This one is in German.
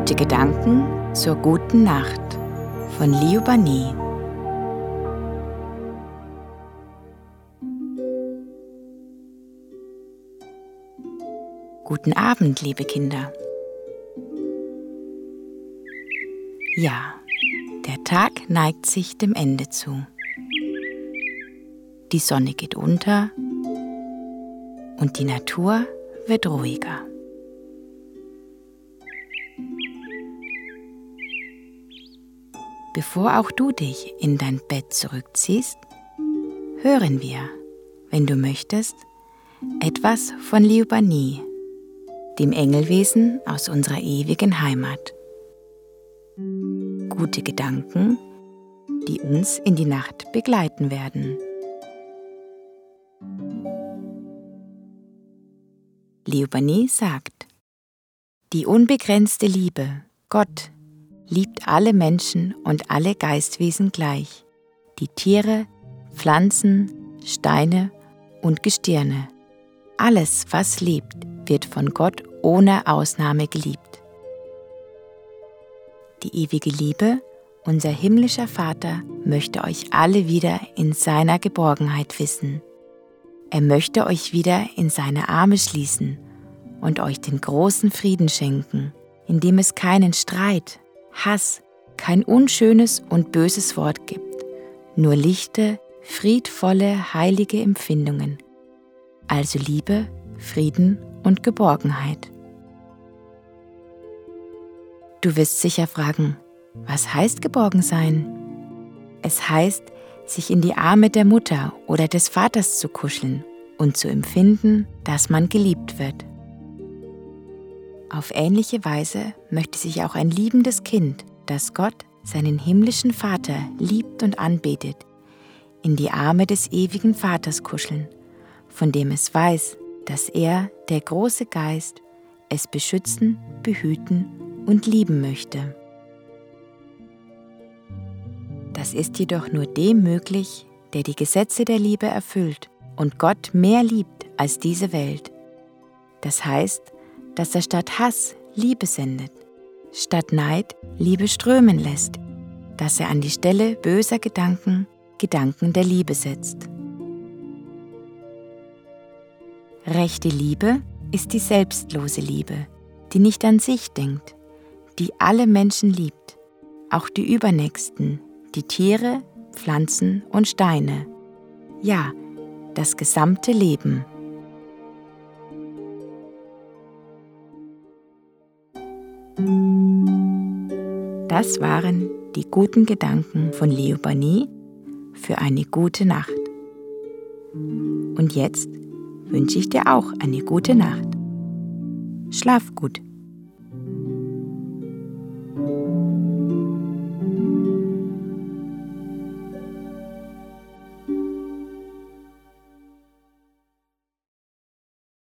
Gute Gedanken zur guten Nacht von Leo Bané. Guten Abend, liebe Kinder. Ja, der Tag neigt sich dem Ende zu. Die Sonne geht unter und die Natur wird ruhiger. Bevor auch du dich in dein Bett zurückziehst, hören wir, wenn du möchtest, etwas von Leo Bané, dem Engelwesen aus unserer ewigen Heimat. Gute Gedanken, die uns in die Nacht begleiten werden. Leo Bané sagt: Die unbegrenzte Liebe, Gott, liebt alle Menschen und alle Geistwesen gleich, die Tiere, Pflanzen, Steine und Gestirne. Alles, was lebt, wird von Gott ohne Ausnahme geliebt. Die ewige Liebe, unser himmlischer Vater, möchte euch alle wieder in seiner Geborgenheit wissen. Er möchte euch wieder in seine Arme schließen und euch den großen Frieden schenken, in dem es keinen Streit, Hass, kein unschönes und böses Wort gibt, nur lichte, friedvolle, heilige Empfindungen, also Liebe, Frieden und Geborgenheit. Du wirst sicher fragen, was heißt geborgen sein? Es heißt, sich in die Arme der Mutter oder des Vaters zu kuscheln und zu empfinden, dass man geliebt wird. Auf ähnliche Weise möchte sich auch ein liebendes Kind, das Gott, seinen himmlischen Vater, liebt und anbetet, in die Arme des ewigen Vaters kuscheln, von dem es weiß, dass er, der große Geist, es beschützen, behüten und lieben möchte. Das ist jedoch nur dem möglich, der die Gesetze der Liebe erfüllt und Gott mehr liebt als diese Welt. Das heißt, dass er statt Hass Liebe sendet, statt Neid Liebe strömen lässt, dass er an die Stelle böser Gedanken Gedanken der Liebe setzt. Rechte Liebe ist die selbstlose Liebe, die nicht an sich denkt, die alle Menschen liebt, auch die Übernächsten, die Tiere, Pflanzen und Steine, ja, das gesamte Leben. Das waren die guten Gedanken von Leo Bané für eine gute Nacht. Und jetzt wünsche ich dir auch eine gute Nacht. Schlaf gut.